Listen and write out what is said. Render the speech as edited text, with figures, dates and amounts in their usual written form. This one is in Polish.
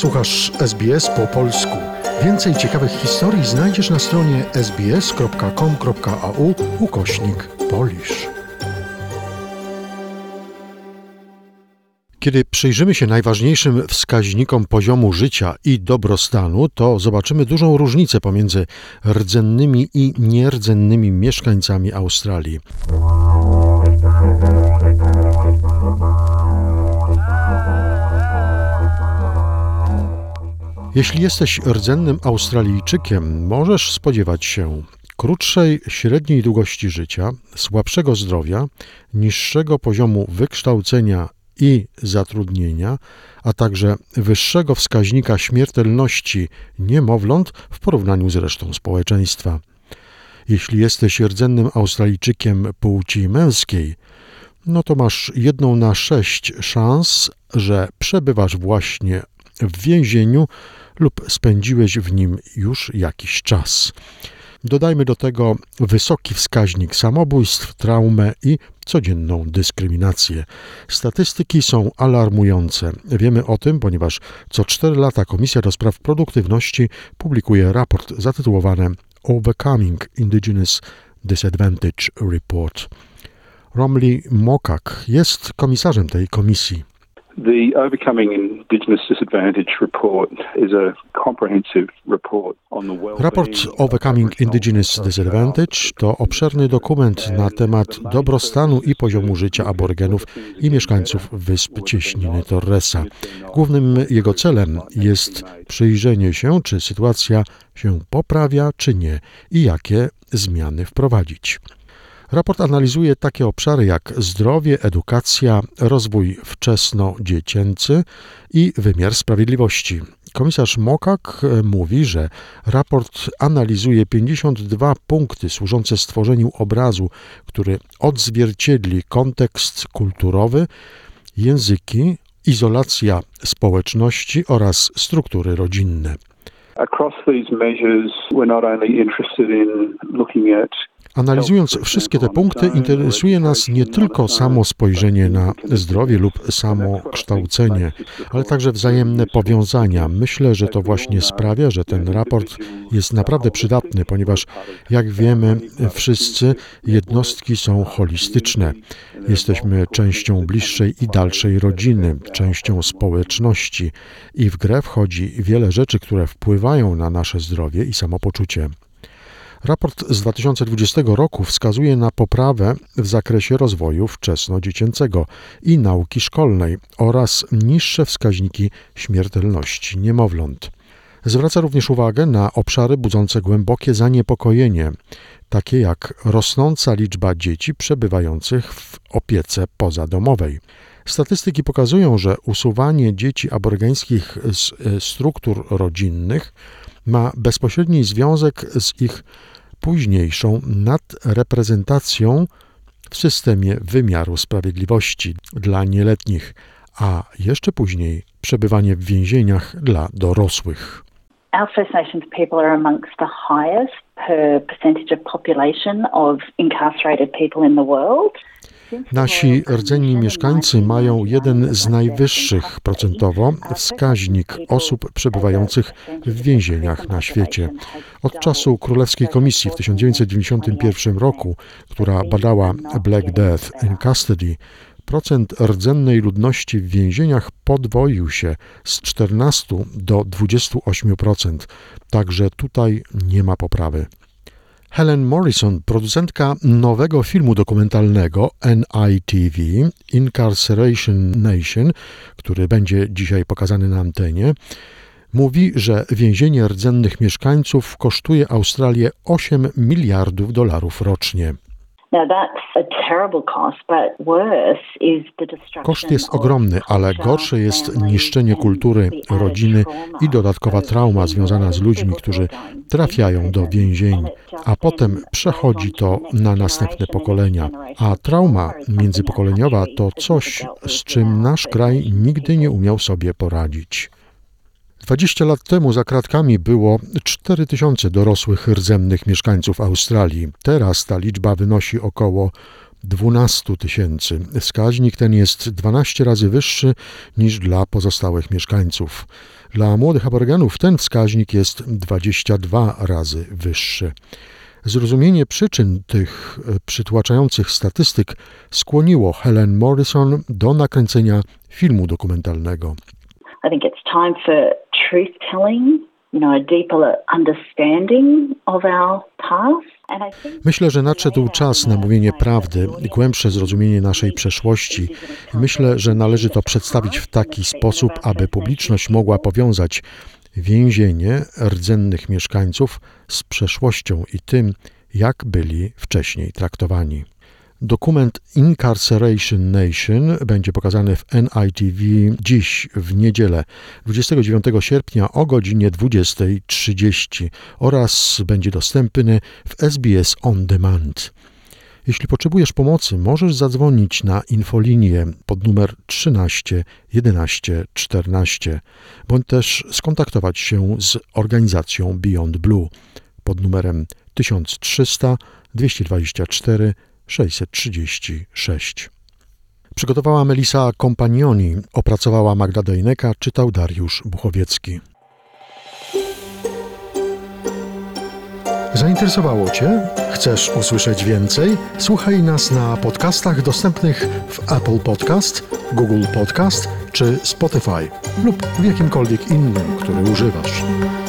Słuchasz SBS po polsku. Więcej ciekawych historii znajdziesz na stronie sbs.com.au/Polish. Kiedy przyjrzymy się najważniejszym wskaźnikom poziomu życia i dobrostanu, to zobaczymy dużą różnicę pomiędzy rdzennymi i nierdzennymi mieszkańcami Australii. Jeśli jesteś rdzennym Australijczykiem, możesz spodziewać się krótszej średniej długości życia, słabszego zdrowia, niższego poziomu wykształcenia i zatrudnienia, a także wyższego wskaźnika śmiertelności niemowląt w porównaniu z resztą społeczeństwa. Jeśli jesteś rdzennym Australijczykiem płci męskiej, no to masz 1 na 6 szans, że przebywasz właśnie w więzieniu lub spędziłeś w nim już jakiś czas. Dodajmy do tego wysoki wskaźnik samobójstw, traumę i codzienną dyskryminację. Statystyki są alarmujące. Wiemy o tym, ponieważ co 4 lata Komisja do Spraw Produktywności publikuje raport zatytułowany Overcoming Indigenous Disadvantage Report. Romley Mokak jest komisarzem tej komisji. The Overcoming Indigenous Disadvantage Report is a comprehensive report on the well-being. Raport Overcoming Indigenous Disadvantage to obszerny dokument na temat dobrostanu i poziomu życia aborygenów i mieszkańców wysp Cieśniny Torresa. Głównym jego celem jest przyjrzenie się, czy sytuacja się poprawia, czy nie i jakie zmiany wprowadzić. Raport analizuje takie obszary jak zdrowie, edukacja, rozwój wczesnodziecięcy i wymiar sprawiedliwości. Komisarz Mokak mówi, że raport analizuje 52 punkty służące stworzeniu obrazu, który odzwierciedli kontekst kulturowy, języki, izolacja społeczności oraz struktury rodzinne. Across these measures, we're not only interested in looking at. Analizując wszystkie te punkty, interesuje nas nie tylko samo spojrzenie na zdrowie lub samo kształcenie, ale także wzajemne powiązania. Myślę, że to właśnie sprawia, że ten raport jest naprawdę przydatny, ponieważ jak wiemy wszyscy, jednostki są holistyczne. Jesteśmy częścią bliższej i dalszej rodziny, częścią społeczności i w grę wchodzi wiele rzeczy, które wpływają na nasze zdrowie i samopoczucie. Raport z 2020 roku wskazuje na poprawę w zakresie rozwoju wczesnodziecięcego i nauki szkolnej oraz niższe wskaźniki śmiertelności niemowląt. Zwraca również uwagę na obszary budzące głębokie zaniepokojenie, takie jak rosnąca liczba dzieci przebywających w opiece pozadomowej. Statystyki pokazują, że usuwanie dzieci aborygeńskich z struktur rodzinnych ma bezpośredni związek z ich późniejszą nadreprezentacją w systemie wymiaru sprawiedliwości dla nieletnich, a jeszcze później przebywanie w więzieniach dla dorosłych. Our First Nations people are amongst the highest per percentage of population of incarcerated people in the world. Nasi rdzenni mieszkańcy mają jeden z najwyższych procentowo wskaźnik osób przebywających w więzieniach na świecie. Od czasu Królewskiej Komisji w 1991 roku, która badała Black Death in Custody, procent rdzennej ludności w więzieniach podwoił się z 14 do 28%. Także tutaj nie ma poprawy. Helen Morrison, producentka nowego filmu dokumentalnego NITV, Incarceration Nation, który będzie dzisiaj pokazany na antenie, mówi, że więzienie rdzennych mieszkańców kosztuje Australię $8 miliardów rocznie. Koszt jest ogromny, ale gorsze jest niszczenie kultury, rodziny i dodatkowa trauma związana z ludźmi, którzy trafiają do więzień, a potem przechodzi to na następne pokolenia. A trauma międzypokoleniowa to coś, z czym nasz kraj nigdy nie umiał sobie poradzić. 20 lat temu za kratkami było 4000 dorosłych rdzennych mieszkańców Australii. Teraz ta liczba wynosi około 12 000. Wskaźnik ten jest 12 razy wyższy niż dla pozostałych mieszkańców. Dla młodych aborygenów ten wskaźnik jest 22 razy wyższy. Zrozumienie przyczyn tych przytłaczających statystyk skłoniło Helen Morrison do nakręcenia filmu dokumentalnego. I think it's time for truth-telling, a deeper understanding of our past. Myślę, że nadszedł czas na mówienie prawdy, głębsze zrozumienie naszej przeszłości. Myślę, że należy to przedstawić w taki sposób, aby publiczność mogła powiązać więzienie rdzennych mieszkańców z przeszłością i tym, jak byli wcześniej traktowani. Dokument Incarceration Nation będzie pokazany w NITV dziś w niedzielę 29 sierpnia o godzinie 20:30 oraz będzie dostępny w SBS On Demand. Jeśli potrzebujesz pomocy, możesz zadzwonić na infolinię pod numer 13 11 14 bądź też skontaktować się z organizacją Beyond Blue pod numerem 1300 224 636. Przygotowała Melissa Compagnoni, opracowała Magda Dejneka, czytał Dariusz Buchowiecki. Zainteresowało Cię? Chcesz usłyszeć więcej? Słuchaj nas na podcastach dostępnych w Apple Podcast, Google Podcast czy Spotify lub w jakimkolwiek innym, który używasz.